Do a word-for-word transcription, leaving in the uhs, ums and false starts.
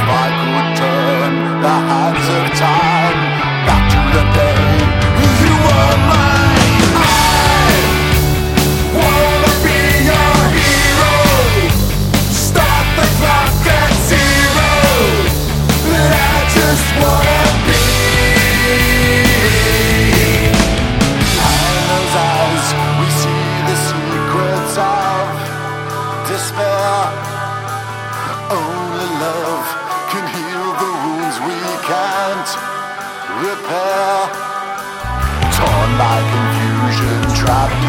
I could turn the hands of time back to the day you were mine, I wanna be your hero. Start the clock at zero. But I just wanna be. Behind those eyes, we see the secrets of despair. Only love can heal the wounds we can't repair. Torn by confusion, trapped